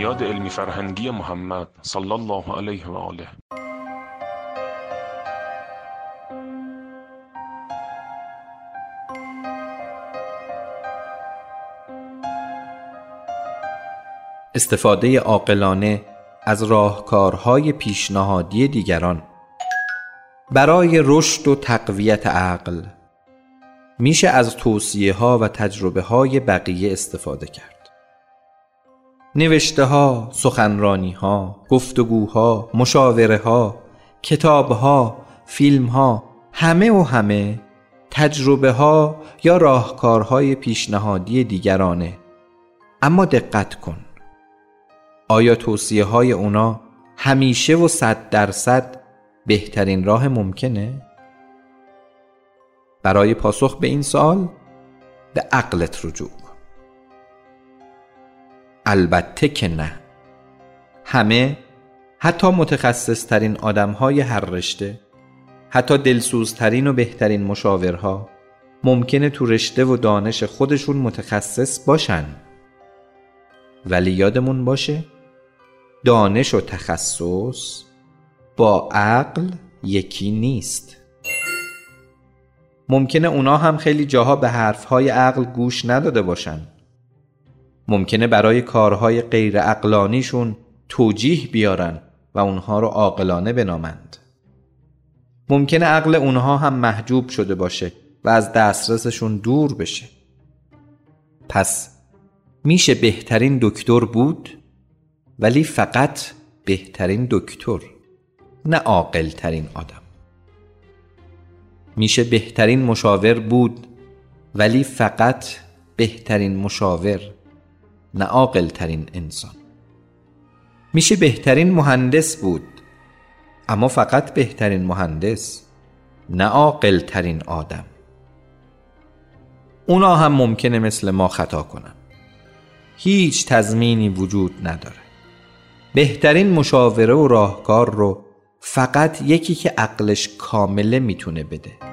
بنیاد علمی فرهنگی محمد صلی الله علیه و آله. استفاده عاقلانه از راهکارهای پیشنهادی دیگران برای رشد و تقویت عقل. میشه از توصیه‌ها و تجربه‌های بقیه استفاده کرد. نوشته‌ها، سخنرانی‌ها، گفتگوها، مشاوره‌ها، کتاب‌ها، فیلم‌ها، همه تجربه‌ها یا راهکارهای پیشنهادی دیگرانه. اما دقت کن، آیا توصیه‌های اونا همیشه و 100% بهترین راه ممکنه؟ برای پاسخ به این سوال به عقلت رجوع کن. البته که نه. همه، حتی متخصص ترین آدم‌های هر رشته، حتی دلسوزترین و بهترین مشاورها، ممکنه تو رشته و دانش خودشون متخصص باشن. ولی یادمون باشه دانش و تخصص با عقل یکی نیست. ممکنه اونا هم خیلی جاها به حرفهای عقل گوش نداده باشن. ممکنه برای کارهای غیر عقلانیشون توجیه بیارن و اونها رو عاقلانه بنامند. ممکنه عقل اونها هم محجوب شده باشه و از دسترسشون دور بشه. پس میشه بهترین دکتر بود، ولی فقط بهترین دکتر، نه عاقل ترین آدم. میشه بهترین مشاور بود، ولی فقط بهترین مشاور، نه عاقل ترین انسان. میشه بهترین مهندس بود، اما فقط بهترین مهندس، نه عاقل ترین آدم. اونا هم ممکنه مثل ما خطا کنن. هیچ تضمینی وجود نداره. بهترین مشاوره و راهکار رو فقط یکی که عقلش کامله میتونه بده.